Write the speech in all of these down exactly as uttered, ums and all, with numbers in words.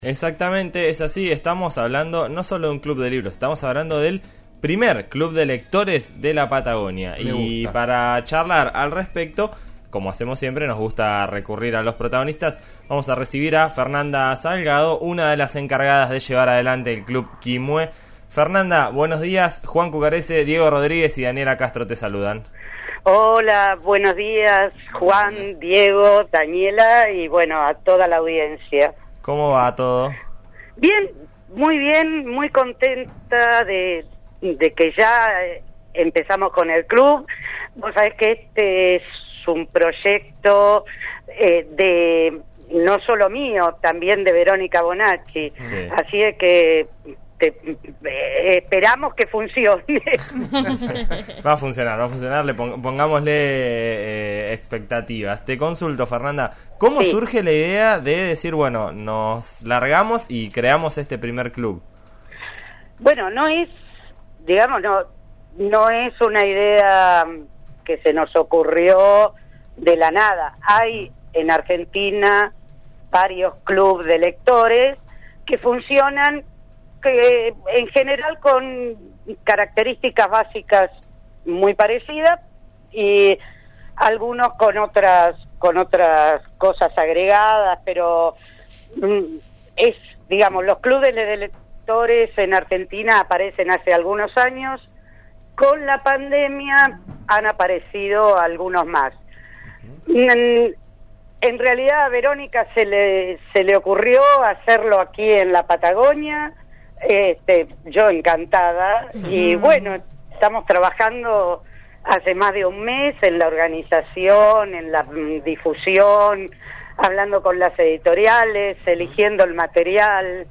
Exactamente, es así, estamos hablando no solo de un club de libros, estamos hablando del primer club de lectores de la Patagonia. Me y gusta. Para charlar al respecto, como hacemos siempre, nos gusta recurrir a los protagonistas. Vamos a recibir a Fernanda Salgado, una de las encargadas de llevar adelante el club Quimue. Fernanda, buenos días. Juan Cucarese, Diego Rodríguez y Daniela Castro te saludan. Hola, buenos días, Juan, Diego, Daniela y bueno, a toda la audiencia. ¿Cómo va todo? Bien, muy bien, muy contenta de, de que ya empezamos con el club. Vos sabés que este es un proyecto eh, de no solo mío, también de Verónica Bonacci. Sí. Así es que te, eh, esperamos que funcione. Va a funcionar, va a funcionar, le pong- pongámosle eh, expectativas. Te consulto, Fernanda, ¿cómo Sí. surge la idea de decir, bueno, nos largamos y creamos este primer club? Bueno, no es, digamos, no, no es una idea que se nos ocurrió de la nada. Hay en Argentina varios clubes de lectores que funcionan que en general con características básicas muy parecidas y algunos con otras con otras cosas agregadas, pero mm, es, digamos, los clubes de lectores en Argentina aparecen hace algunos años. Con la pandemia han aparecido algunos más. En, en realidad a Verónica se le se le ocurrió hacerlo aquí en la Patagonia. Este, yo encantada, y bueno, estamos trabajando hace más de un mes en la organización, en la mm, difusión, hablando con las editoriales, eligiendo el material.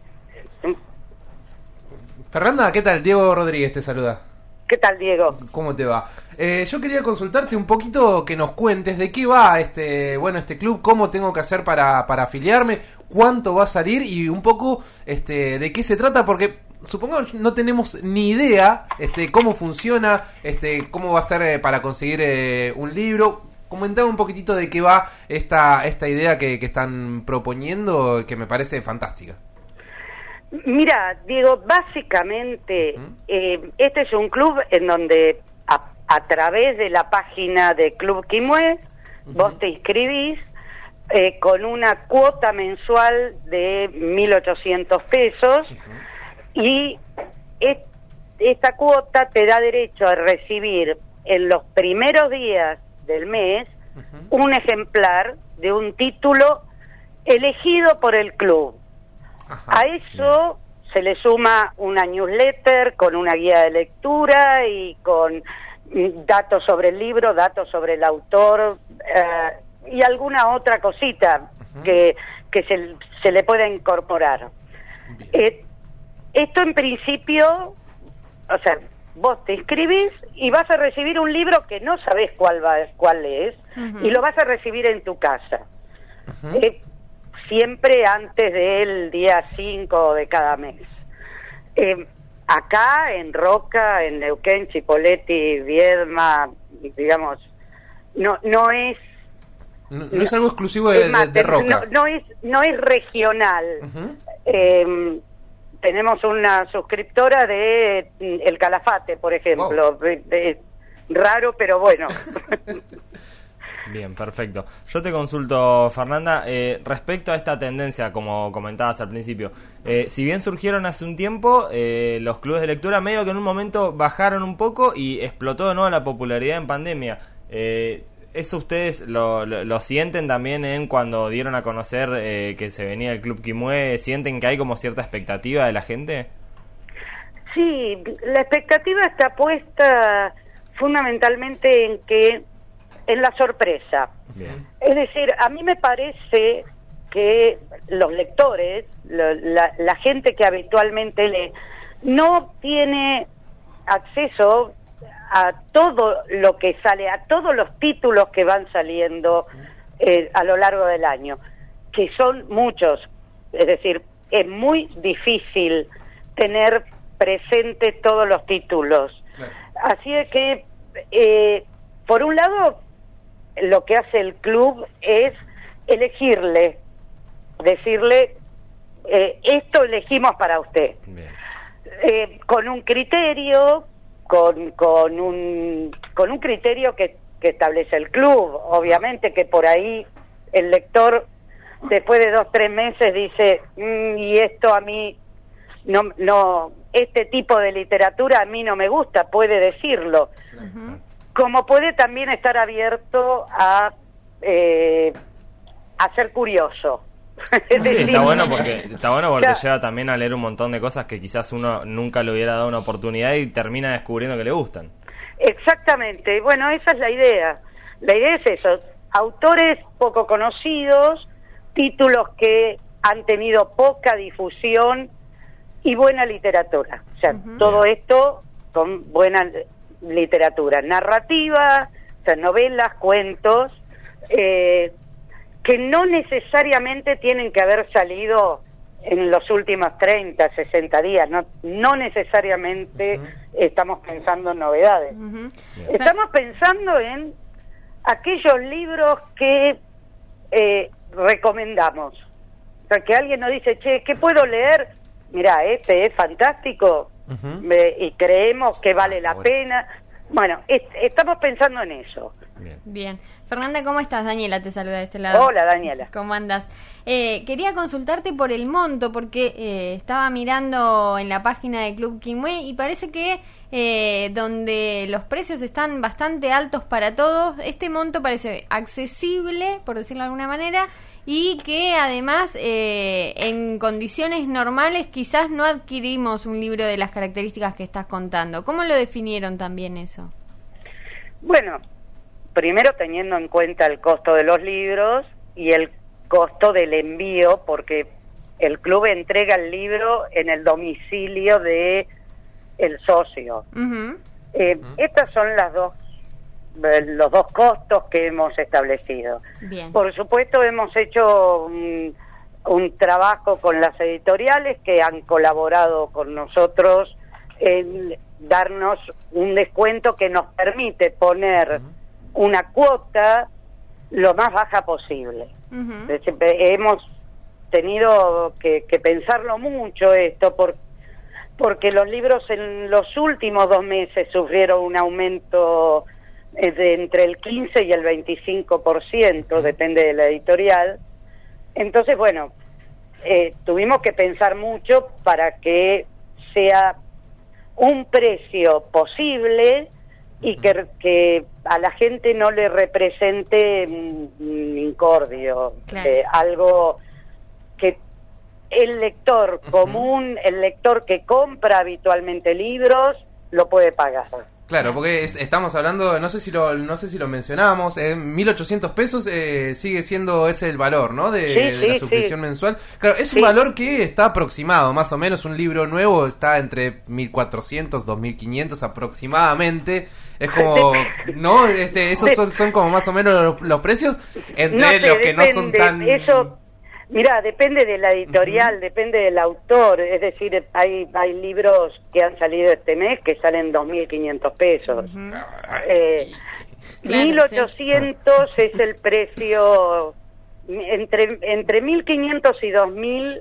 Fernanda, ¿qué tal? Diego Rodríguez te saluda. ¿Qué tal, Diego? ¿Cómo te va? Eh, yo quería consultarte un poquito, que nos cuentes de qué va este, bueno, este club, cómo tengo que hacer para, para afiliarme, cuánto va a salir y un poco este, de qué se trata, porque supongamos no tenemos ni idea este, cómo funciona, este, cómo va a ser eh, para conseguir eh, un libro. Comentame un poquitito de qué va esta, esta idea que, que están proponiendo, que me parece fantástica. Mira, Diego, básicamente Uh-huh. eh, este es un club en donde a, a través de la página de Club Quimue Uh-huh. vos te inscribís eh, con una cuota mensual de mil ochocientos pesos. Uh-huh. Y es, esta cuota te da derecho a recibir en los primeros días del mes uh-huh. un ejemplar de un título elegido por el club. Ajá, a eso bien. Se le suma una newsletter con una guía de lectura y con datos sobre el libro, datos sobre el autor eh, y alguna otra cosita uh-huh. que, que se, se le pueda incorporar. Eh, esto en principio, o sea, vos te inscribís y vas a recibir un libro que no sabés cuál, va, cuál es uh-huh. y lo vas a recibir en tu casa. Uh-huh. Eh, siempre antes del día cinco de cada mes. Eh, acá, en Roca, en Neuquén, Chipoleti, Viedma, digamos, no no es... No, no es algo exclusivo de, más, de, de Roca. No, no, es, no es regional. Uh-huh. Eh, tenemos una suscriptora de El Calafate, por ejemplo. Wow. De, de, raro, pero bueno. Bien, perfecto. Yo te consulto, Fernanda, eh, respecto a esta tendencia, como comentabas al principio, eh, si bien surgieron hace un tiempo, eh, los clubes de lectura medio que en un momento bajaron un poco y explotó de nuevo la popularidad en pandemia. Eh, ¿Eso ustedes lo, lo, lo sienten también en cuando dieron a conocer eh, que se venía el Club Quimue? ¿Sienten que hay como cierta expectativa de la gente? Sí, la expectativa está puesta fundamentalmente en que en la sorpresa. Bien. Es decir, a mí me parece que los lectores, la, la, la gente que habitualmente lee, no tiene acceso a todo lo que sale, a todos los títulos que van saliendo eh, a lo largo del año, que son muchos. Es decir, es muy difícil tener presente todos los títulos. Claro. Así es que, eh, por un lado, lo que hace el club es elegirle, decirle eh, esto elegimos para usted. Eh, con un criterio, con, con, un, con un criterio que, que establece el club. Obviamente que por ahí el lector, después de dos, tres meses, dice, mm, y esto a mí, no, no, este tipo de literatura a mí no me gusta, puede decirlo. Uh-huh. Como puede también estar abierto a, eh, a ser curioso. Sí, está bueno porque está bueno porque te lleva también a leer un montón de cosas que quizás uno nunca le hubiera dado una oportunidad y termina descubriendo que le gustan. Exactamente, bueno, esa es la idea. La idea es eso, autores poco conocidos, títulos que han tenido poca difusión y buena literatura. O sea, uh-huh. todo esto con buena literatura, narrativa, o sea, novelas, cuentos, eh, que no necesariamente tienen que haber salido en los últimos treinta, sesenta días, no, no necesariamente uh-huh. estamos pensando en novedades. Uh-huh. Estamos pensando en aquellos libros que eh, recomendamos. O sea, que alguien nos dice, che, ¿qué puedo leer? Mirá, este es fantástico uh-huh. eh, y creemos que vale la bueno. pena. Bueno, est- estamos pensando en eso. Bien. Bien. Fernanda, ¿cómo estás? Daniela te saluda de este lado. Hola, Daniela. ¿Cómo andas? Eh, quería consultarte por el monto, porque eh, estaba mirando en la página de Club Quilmué y parece que eh, donde los precios están bastante altos para todos, este monto parece accesible, por decirlo de alguna manera, y que además eh, en condiciones normales quizás no adquirimos un libro de las características que estás contando. ¿Cómo lo definieron también eso? Bueno, primero teniendo en cuenta el costo de los libros y el costo del envío, porque el club entrega el libro en el domicilio de el socio. Uh-huh. Eh, uh-huh. Estas son las dos los dos costos que hemos establecido. Bien. Por supuesto hemos hecho un, un trabajo con las editoriales que han colaborado con nosotros en darnos un descuento que nos permite poner uh-huh. una cuota lo más baja posible. Uh-huh. Hemos tenido que, que pensarlo mucho esto por, porque los libros en los últimos dos meses sufrieron un aumento de entre el quince y el veinticinco por ciento, depende de la editorial. Entonces, bueno, eh, tuvimos que pensar mucho para que sea un precio posible y que, que a la gente no le represente un incordio, claro. eh, algo que el lector común, el lector que compra habitualmente libros, lo puede pagar. Claro, porque es, estamos hablando, no sé si lo no sé si lo mencionamos, eh, mil ochocientos pesos eh, sigue siendo ese el valor, ¿no? De, sí, de sí, la suscripción sí. mensual. Claro, es sí. un valor que está aproximado, más o menos. Un libro nuevo está entre mil cuatrocientos, dos mil quinientos aproximadamente. Es como, ¿no? Este, esos son, son como más o menos los, los precios entre no sé, los que depende, no son tan... Eso... Mirá, depende de la editorial, uh-huh. depende del autor, es decir, hay hay libros que han salido este mes que salen dos mil quinientos pesos. Uh-huh. Eh, claro, mil ochocientos sí. es el precio, entre entre mil quinientos y dos mil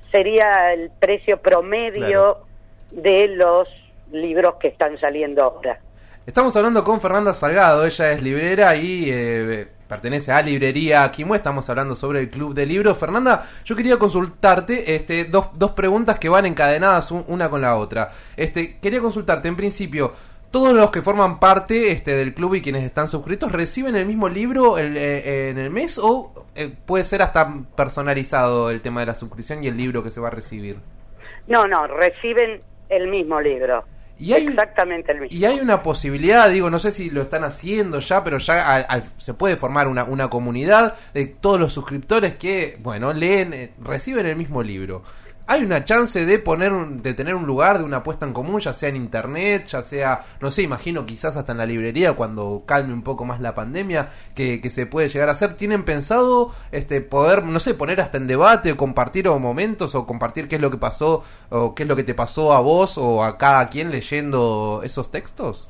sería el precio promedio claro. de los libros que están saliendo ahora. Estamos hablando con Fernanda Salgado, ella es librera y... Eh, pertenece a Librería Quilmué, estamos hablando sobre el Club de Libros. Fernanda, yo quería consultarte este, dos, dos preguntas que van encadenadas un, una con la otra. Este, quería consultarte, en principio, ¿todos los que forman parte este, del club y quienes están suscritos reciben el mismo libro el, eh, en el mes o eh, puede ser hasta personalizado el tema de la suscripción y el libro que se va a recibir? No, no, reciben el mismo libro. Y hay, exactamente el mismo. Y hay una posibilidad, digo, no sé si lo están haciendo ya, pero ya al, al, se puede formar una, una comunidad de todos los suscriptores que, bueno, leen, eh, reciben el mismo libro. ¿Hay una chance de poner un, de tener un lugar de una puesta en común, ya sea en internet, ya sea, no sé, imagino quizás hasta en la librería cuando calme un poco más la pandemia, que, que se puede llegar a hacer? ¿Tienen pensado este poder, no sé, poner hasta en debate o compartir o momentos o compartir qué es lo que pasó o qué es lo que te pasó a vos o a cada quien leyendo esos textos?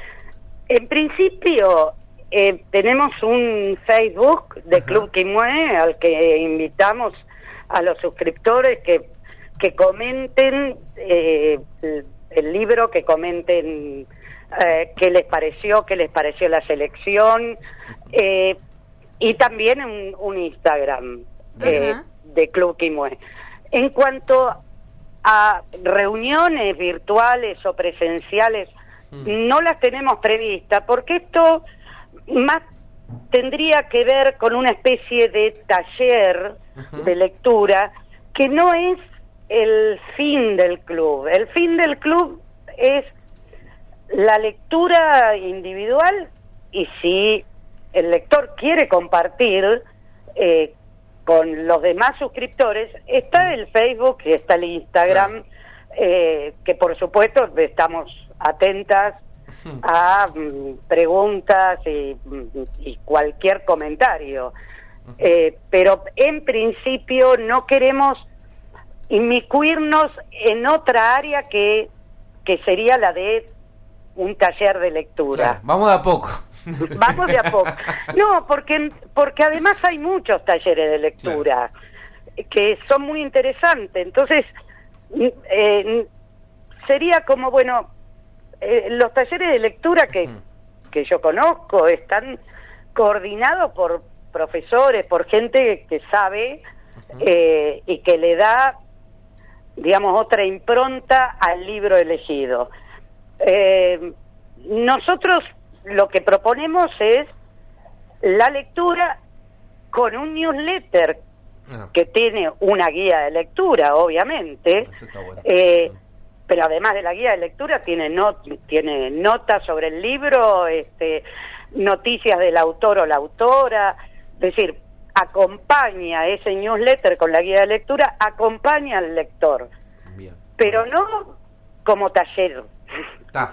En principio eh, tenemos un Facebook de Club Quilmué al que invitamos a los suscriptores que, que comenten eh, el, el libro, que comenten eh, qué les pareció, qué les pareció la selección, eh, y también un, un Instagram eh, de Club Quimue. En cuanto a reuniones virtuales o presenciales, mm. no las tenemos previstas, porque esto más tendría que ver con una especie de taller uh-huh. de lectura, que no es el fin del club. El fin del club es la lectura individual, y si el lector quiere compartir eh, con los demás suscriptores, está el Facebook y está el Instagram, claro. eh, que por supuesto estamos atentas a mm, preguntas y, y cualquier comentario. Eh, pero en principio no queremos inmiscuirnos en otra área que, que sería la de un taller de lectura. Claro, vamos de a poco. Vamos de a poco. No, porque, porque además hay muchos talleres de lectura, claro. que son muy interesantes. Entonces, eh, sería como, bueno, eh, los talleres de lectura que, uh-huh. que yo conozco están coordinados por profesores, por gente que sabe uh-huh. eh, y que le da, digamos, otra impronta al libro elegido. Eh, nosotros lo que proponemos es la lectura con un newsletter ah. que tiene una guía de lectura, obviamente, bueno. eh, pero además de la guía de lectura tiene, not tiene notas sobre el libro, este, noticias del autor o la autora, es decir, acompaña ese newsletter con la guía de lectura, acompaña al lector, Bien. pero no como taller. Ah.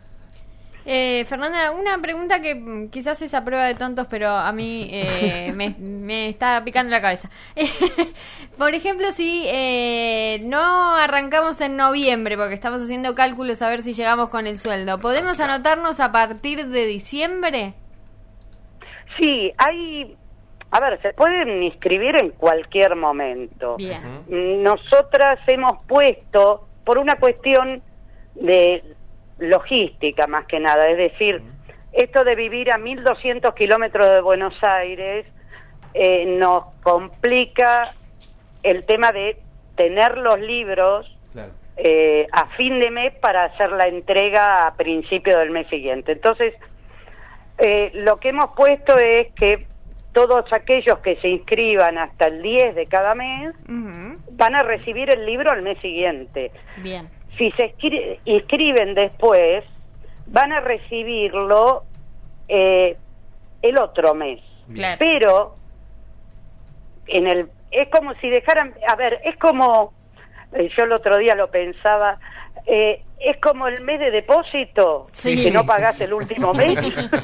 Eh, Fernanda, una pregunta que quizás es a prueba de tontos, pero a mí eh, me, me está picando la cabeza. Por ejemplo, si eh, no arrancamos en noviembre, porque estamos haciendo cálculos a ver si llegamos con el sueldo, ¿podemos anotarnos a partir de diciembre? Sí, hay... A ver, se pueden inscribir en cualquier momento. Bien. Nosotras hemos puesto, por una cuestión de logística más que nada, es decir, esto de vivir a mil doscientos kilómetros de Buenos Aires eh, nos complica el tema de tener los libros claro. eh, a fin de mes para hacer la entrega a principio del mes siguiente. Entonces, eh, lo que hemos puesto es que todos aquellos que se inscriban hasta el diez de cada mes uh-huh. van a recibir el libro al mes siguiente. Bien. Si se inscriben después, van a recibirlo eh, el otro mes. Claro. Pero en el es como si dejaran, a ver, es como, eh, yo el otro día lo pensaba, eh, es como el mes de depósito, sí. que no pagás el último mes.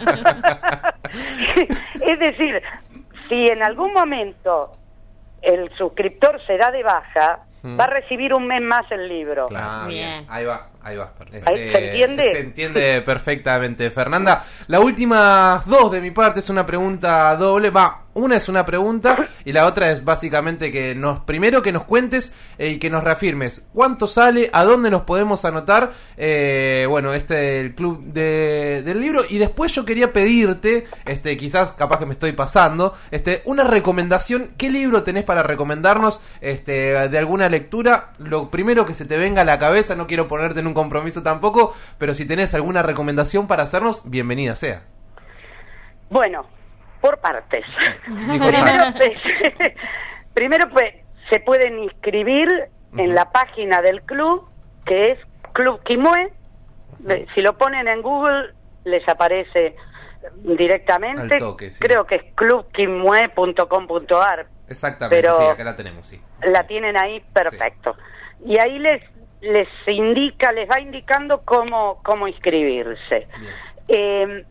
Es decir, si en algún momento el suscriptor se da de baja, va a recibir un mes más el libro. Claro, bien. Ahí va, ahí va. Este, ¿Se entiende? Se entiende perfectamente, Fernanda. La última dos de mi parte es una pregunta doble. Va, una es una pregunta y la otra es básicamente que nos, primero que nos cuentes eh, y que nos reafirmes cuánto sale, a dónde nos podemos anotar, eh, bueno, este el club de, del libro, y después yo quería pedirte, este, quizás capaz que me estoy pasando, este, una recomendación. ¿Qué libro tenés para recomendarnos, este, de alguna lectura? Lo primero que se te venga a la cabeza, no quiero ponerte en un compromiso tampoco, pero si tenés alguna recomendación para hacernos, bienvenida sea. Bueno, por partes. Primero, pues, primero pues se pueden inscribir uh-huh. en la página del club, que es Club Quimue. Uh-huh. Si lo ponen en Google les aparece directamente. Al toque, sí. Creo que es club quimue punto com punto ar. Exactamente, pero sí, acá la tenemos, sí. La tienen ahí, perfecto. Sí. Y ahí les les indica, les va indicando cómo cómo inscribirse. Eh,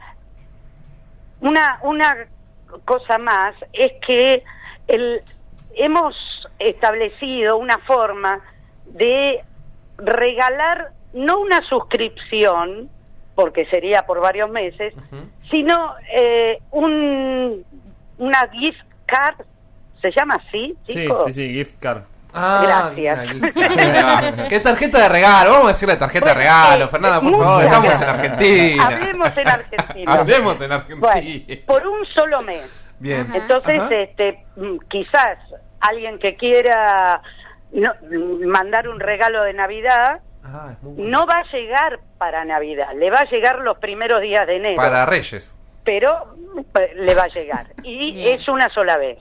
una una cosa más es que el, hemos establecido una forma de regalar no una suscripción, porque sería por varios meses, uh-huh. sino eh, un una gift card, ¿Se llama así, Sí, chicos? sí, sí, gift card. Ah, Gracias. mira, ¿qué tarjeta de regalo? Vamos a decirle tarjeta de Bueno, regalo, eh, Fernanda, por muchas favor, estamos en gracias. Argentina. Hablemos en Argentina. Hablemos en Argentina. Bueno, por un solo mes. Bien. Ajá. Entonces, Ajá. este, mm, quizás alguien que quiera no, mm, mandar un regalo de Navidad Ah, es muy bueno. no va a llegar para Navidad, le va a llegar los primeros días de enero. Para Reyes. Pero eh, le va a llegar. Y Bien. es una sola vez.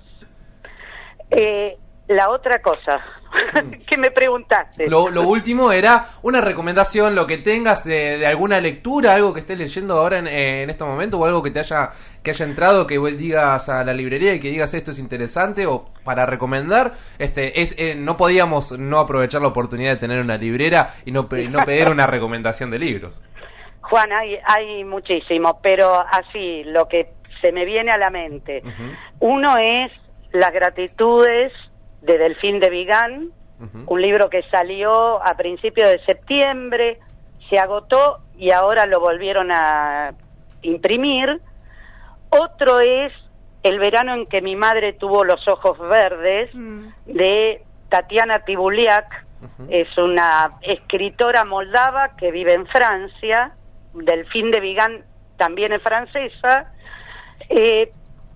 Eh, la otra cosa que me preguntaste. Lo, lo último era una recomendación, lo que tengas de, de alguna lectura, algo que estés leyendo ahora en, eh, en este momento, o algo que te haya que haya entrado, que vos digas a la librería y que digas esto es interesante, o para recomendar. Este es eh, no podíamos no aprovechar la oportunidad de tener una librera y no, pe- y no pedir una recomendación de libros. Juan, hay, hay muchísimo, pero así, lo que se me viene a la mente. Ujú. Uno es Las Gratitudes de Delfín de Vigan, Ujú. un libro que salió a principios de septiembre, se agotó y ahora lo volvieron a imprimir. Otro es El verano en que mi madre tuvo los ojos verdes, Mm. de Tatiana Tibuliak. Ujú. Es una escritora moldava que vive en Francia. Delfín de Vigan también es francesa. Eh,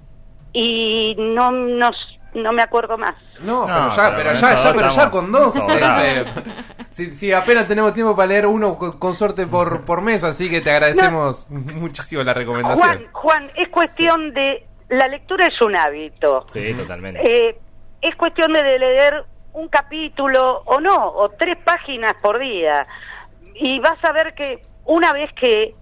y no, no, no me acuerdo más. No, No, pero ya, pero pero con ya, eso ya, pero ya estamos con dos. sobrados. este, si, si apenas tenemos tiempo para leer uno con, con suerte por, por mes, así que te agradecemos muchísimo la recomendación. Juan, Juan, es cuestión de... La lectura es un hábito. Sí, totalmente. Eh, es cuestión de leer un capítulo o no, o tres páginas por día. Y vas a ver que una vez que...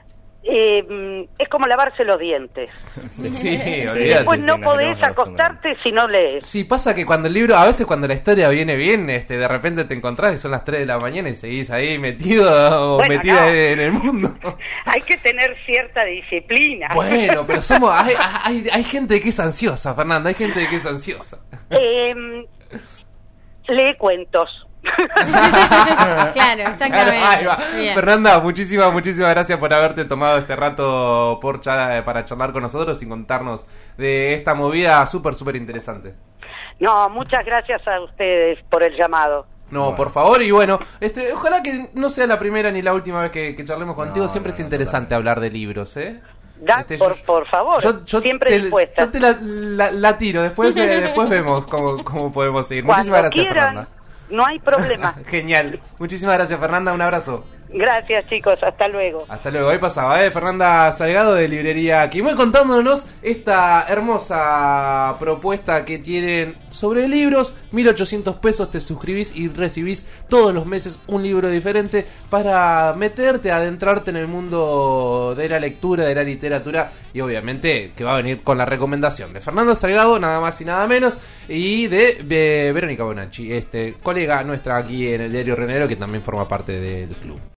eh, es como lavarse los dientes. Sí, sí, Sí, olvídate. Después sí, no nos podés tenemos que acostumbrar. acostarte si no lees. Sí, pasa que cuando el libro, a veces cuando la historia viene bien, este, de repente te encontrás y son las tres de la mañana y seguís ahí metido o Bueno, metida no. en el mundo. Hay que tener cierta disciplina. Bueno, pero somos, hay, hay, hay gente que es ansiosa, Fernanda, hay gente que es ansiosa. Eh, lee cuentos. Claro, exactamente. Ahí va. Bien. Fernanda, muchísimas, muchísimas gracias por haberte tomado este rato por char- para charlar con nosotros y contarnos de esta movida súper, súper interesante. No, muchas gracias a ustedes por el llamado. No, Bueno. por favor, y bueno, este, ojalá que no sea la primera ni la última vez que, que charlemos contigo. No, Siempre no, es no, interesante totalmente. hablar de libros, ¿eh? Da, Este, por, yo- por favor, Yo, yo siempre te, dispuesta. yo te la, la- la tiro, después, eh, después vemos cómo, cómo podemos seguir. Cuando Muchísimas gracias, quieran, Fernanda. no hay problema. Genial. Muchísimas gracias, Fernanda. Un abrazo. Gracias, chicos, hasta luego. Hasta luego. Ahí pasaba, ¿eh? Fernanda Salgado de Librería Kimue contándonos esta hermosa propuesta que tienen sobre libros. mil ochocientos pesos, te suscribís y recibís todos los meses un libro diferente para meterte, adentrarte en el mundo de la lectura, de la literatura y obviamente que va a venir con la recomendación de Fernanda Salgado, nada más y nada menos, y de, de Verónica Bonacci, este, colega nuestra aquí en el Diario Renero que también forma parte del club.